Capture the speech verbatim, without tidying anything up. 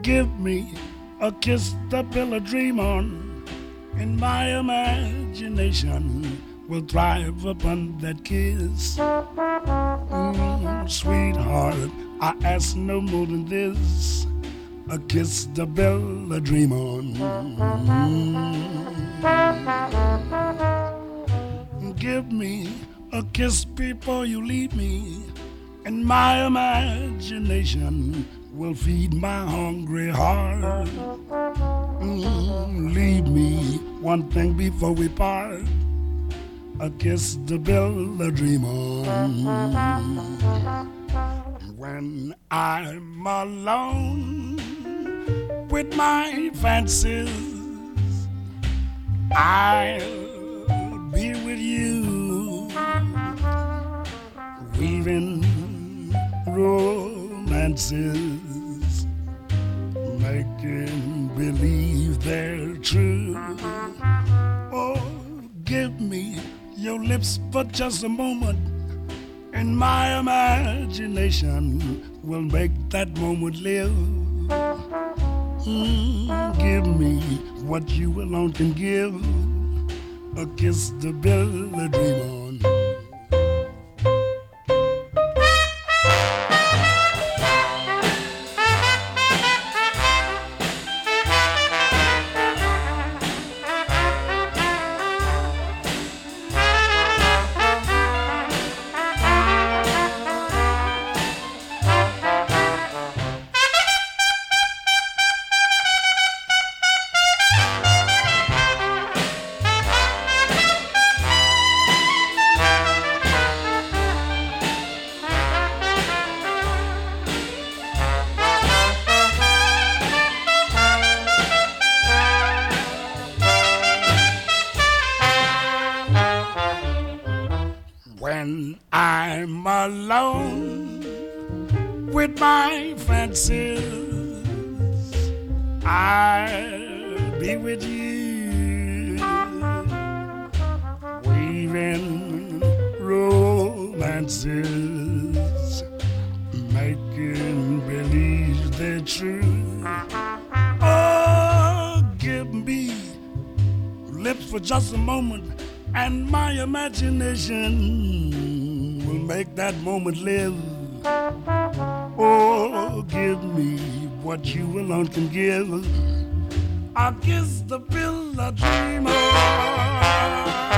Give me a kiss to build a dream on, and my imagination will thrive upon that kiss. Mm, sweetheart, I ask no more than this, a kiss to build a dream on. Mm. Give me a kiss before you leave me, and my imagination will feed my hungry heart. Mm, leave me one thing before we part, a kiss to build a dream on. When I'm alone with my fancies, I'll be with you, weaving romances, making believe they're true. Oh, give me your lips for just a moment, and my imagination will make that moment live. Mm, give me what you alone can give, a kiss to build a dream on. When I'm alone with my fancies, I'll be with you, weaving romances, making believe they're true. Oh, give me lips for just a moment, and my imagination will make that moment live. Oh, give me what you alone can give, I'll kiss the pill I dream of.